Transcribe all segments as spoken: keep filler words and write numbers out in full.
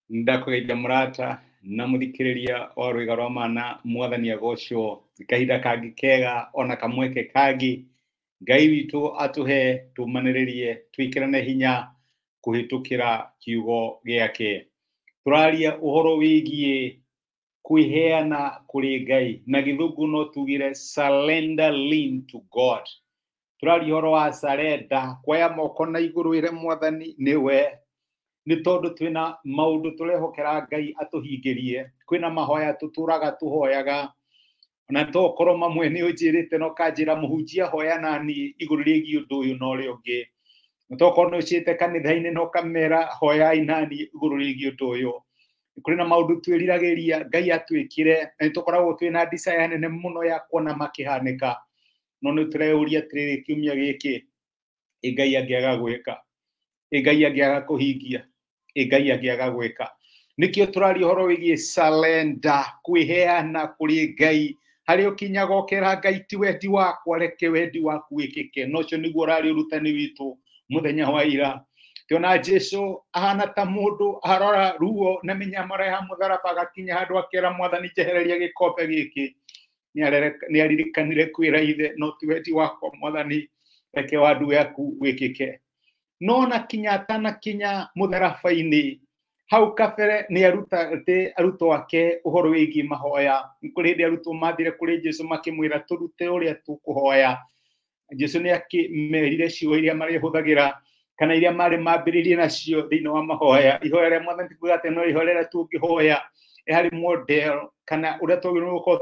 Ndakugeithia murata na muthikiriria o rwiga rwa mana mwathani agocwo kahinda kangi kega ona kamweke kangi Ngai witu atuhe tumaniririe twikirane hinya kuhitukira kiugo giake. Turaria uhoro wigie kwiheana kuri Ngai na githungu no tugire surrender lean to God. Turaria uhoro wa surrender kwaya moko na iguru ire mwathani niwe ni tondu twina maundu turehokera Ngai atuhingirie kwina mahoya tuturaga tuhoyaga na to korwo mamwe ni ujirite no kanjira muhunjia hoya nani iguru rigi undu uyu no ri ungi to korwo no ucite kanitha-ini no kamera hoya inani iguru rigi undu uyu kuri na maundu twiriragiria Ngai atwikire ni tukoragwo twina desire nene muno ya kuona makihanika no ni tureuria atiriri kiumia giki Ngai angiaga gwika Ngai angiaga kuhingia Ngai angiaga gwika nikio turari horo wigie surrender kwiheana kuri Ngai hari ukinya gokera Ngai ti wendi wakwa reke wendi waku wikike nocio niguo rari urutani witu muthenya wa ira tiona Jesu ahana ta mundu arora ruo na minyamara ya mutharaba gakinya handu akera mwathani jehereria gikombe giki ni aririkanire kwira ithe no ti wendi wakwa mwathani reke wandu yaku wikike no na kinya tana kinya mutharaba-ini hau kabere ni aruta te aruto wake uhoro wigi mahoya kuri ndi aruto mathire kuri Jesu makimwira turute uria tukuhoya Jesu ni akimerire ciugo iria mari huthagira kana iria mari mambiririe nacio thini wa mahoya ihoya ria mwathani tugate no ihoya ria tungihoya ehari model kana uria tugirwo ko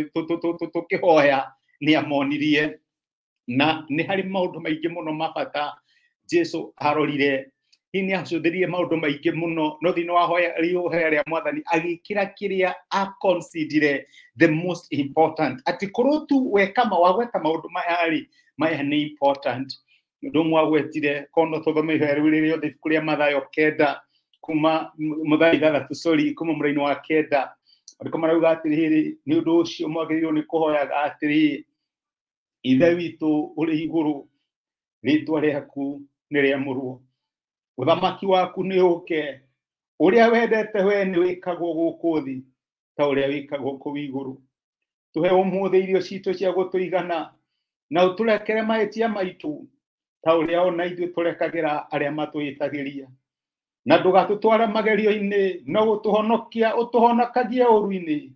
tukihoya ni amonirie na ni hari maundu maingi muno mabata Jesu arorire ini acuthirie maundu maingi muno no thini wa hoya riuhoya ria mwathani agikira kiria a consider the most important ati korwo tu weka mawagweta maundu mayari maya ni important ndu mwagwetire kono tuthome ihoya riu othe kuria Mathayo kenda kuma Mathayo ithathatu sorry kuma muraini wa kenda ariko marauga atiriri ni undu ucio mwagiririo ni kuhoyaga atiri ithe witu uri iguru ritwa riaku ni riamurwo uthamaki waku ni uke uria wendete we ni wikagwo guku thi ta uria wikagwo ku iguru tuhe umuthi irio citu cia gutuigana na uturekere maitia maitu ta uria ona ithu turekagira aria matuitagiria na ndugatutwara magerio-ini no gutuhonokia utuhonokagia uru-ini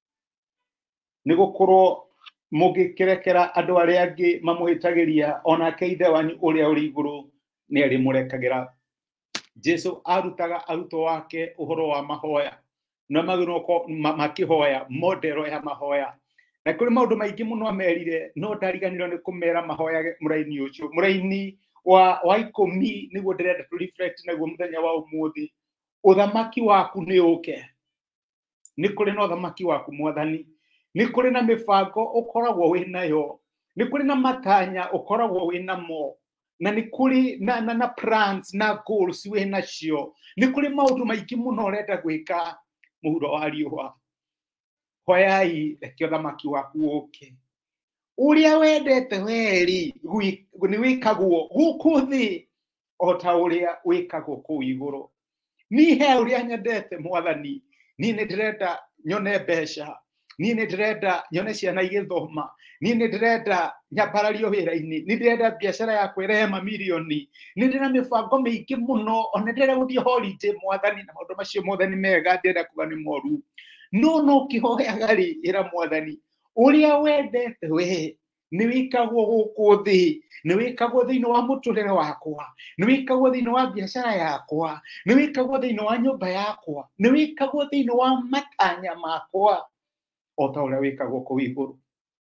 ni gukorwo mugikirekera andu aria angi mamuhitagiria ona keithe wanyu uria uri iguru ni ari murekagira Jesu arutaga aruto wake uhoro wa mahoya no magiro makihoya model ya mahoya na kuri maundu maingi muno amerire no ndariganirwo ni kumera mahoya muraini ucio muraini wa wa ikumi niguo ndirenda to reflect naguo muthenya wa umuthi uthamaki waku ni uke ni kuri no uthamaki waku mwathani ni kuri na mibango ukoragwo winayo ni kuri na matanya ukoragwo winamo na ni kuri na, na, na plans na goals we nacio ni kuri maundu maingi muno urenda gwika muhuro wa riuha hoyai reke uthamaki waku uke uria wendete weri ni wikagwo guku thi o ta uria wikagwo ku iguru ni he uria nyendete mwathani ni ni ndirenda nyone mbeca ni ni ndirenda nyone ciana igithoma ni ni ndirenda nyambarario wira-ini ni ndirenda biashara ya kwirehe mamilioni ni ndina mibango mingi muno ona ndirenda guthie holiday mwathani na maundu macio mothe ni mega ndirenda kuga ni moru no no kihoyaga ri ira mwathani uria wendete we ni wikagwo guku thi ni wikagwo thiini wa muturire wakwa ni wikagwo thiini wa biashara yakwa ni wikagwo thiini wa nyumba yakwa ni wikagwo thiini wa matanya makwa o ta uria wikagwo ku iguru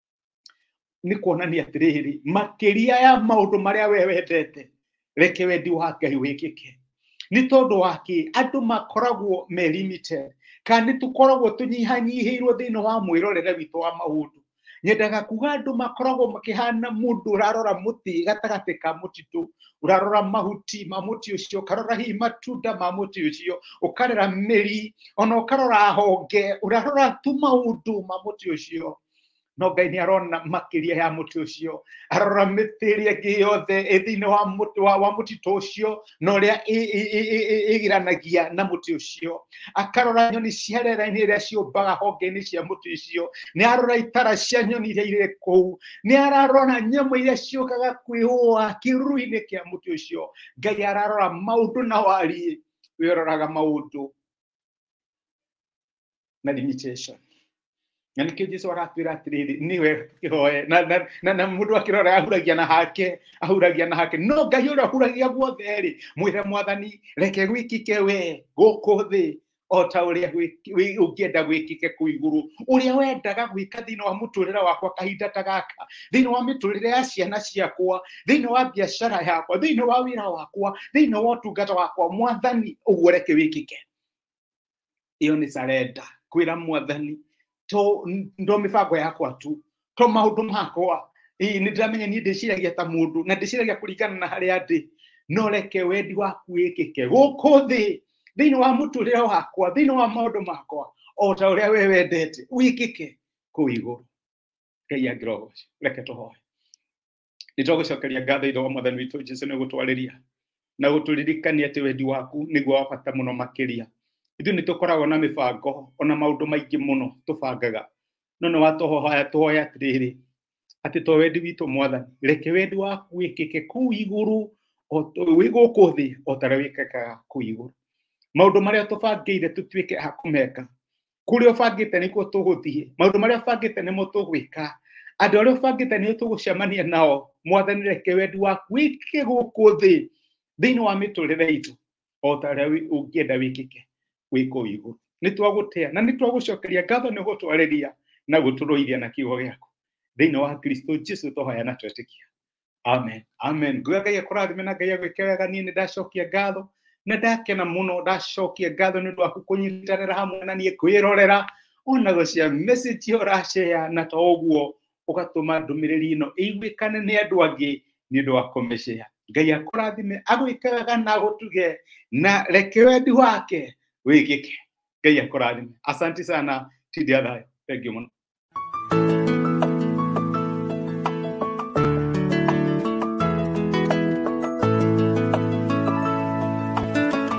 ni kuonania atiriri makiria ya maundu maria we wendete reke wendi wa Ngai wikike ni tondu waki andu makoragwo me limited kana tukoragwo tunyihanyihirwo thiini wa mwirorere witu wa maundu nyendaga kuga andu makoragwo makihana mundu urarora muti gatagati ka mutitu urarora mahuti ma muti ucio karora hi matunda ma muti ucio ukarera miri ona ukarora honge urarora tu maundu ma muti ucio no Ngai ni arona makiria ya muti ucio arora mitiria giyothe ethini wa muti wa, wa muti tocio no ria igiranagia na muti ucio akarora nyoni ciarera ni ria ciumbaga honge-ini cia muti ucio ni arora itara cia nyoni iria ire kou ni ararora nyamu iria ciukaga kwihua kirui-ini kia muti ucio Ngai ararora maundu na wari wiroraga maundu na limitation. Na nikio Jesu aratwira atiriri niwe kihoe na na na, na mundu akirora ahuragia na hake ahuragia na hake no Ngai ura ahuragia guothe ri mwire Mwathani reke gwikike we guku thi o ta uria ungienda gwikike ku iguru uria wendaga gwika thino wa muturira wakwa kahinda ta gaka thino wa miturire ya ciana ciakwa thino wa biashara yakwa thino wa wira wakwa thino wa tungata wakwa Mwathani uguo reke wikike. Iyo ni sarenda kwira Mwathani to ndo mifango yakwa tu to maundu makwa ii ni ndamenya ni ndiciragia ta mundu na ndiciragia kuringana na haria ndi no reke wendi waku wikike guku thi thini wa muturire wakwa thini wa maundu makwa o ta uria we wendete wikike ku iguru. Ngai agirogoce reke tuhoe. Nitogucokeria ngatho ithe wa Mwathani witu Jesu ni gutwariria na guturirikania ati wendi waku niguo wa bata muno makiria. Ithu ni tukoragwo na mibango ona maundu maingi muno tubangaga no no watohoya tuhoya atiriri ati to wendi witu Mwathani reke wendi waku wikike ku iguru o wiguku thi o tara wikikaga ku iguru. Maundu maria tubangire tutwike hakumeka kuri obangite nikuo tuguthie maundu maria obangite nimo tugwika andu aria obangite ni tugucemania nao Mwathani reke wendi waku wikike guku thi thini wa miturire itu o tara ungienda wikike wiko iguru. Ni twagutea na ni twagucokeria ngatho ni gutwariria na guturoithia na kiugo giaku thini wa Kristo Jesu tuhoya na twetikia. Amen. Amen. Ngai akurathime na Ngai agwike wega. Ni ndacokia ngatho na ndakena muno ndacokia ngatho ni ndwaku kunyitanira hamwe na nie kwirorera ona gucia message urashare na to uguo ugatuma ndumiriri ino igwikane ni andu angi ni ndu wa kumeshare. Ngai akurathime agwike wega na gutuge na reke wendi wake wikike. Ngai akurathime. Asante sana. Tidia thayo. Thank you muno.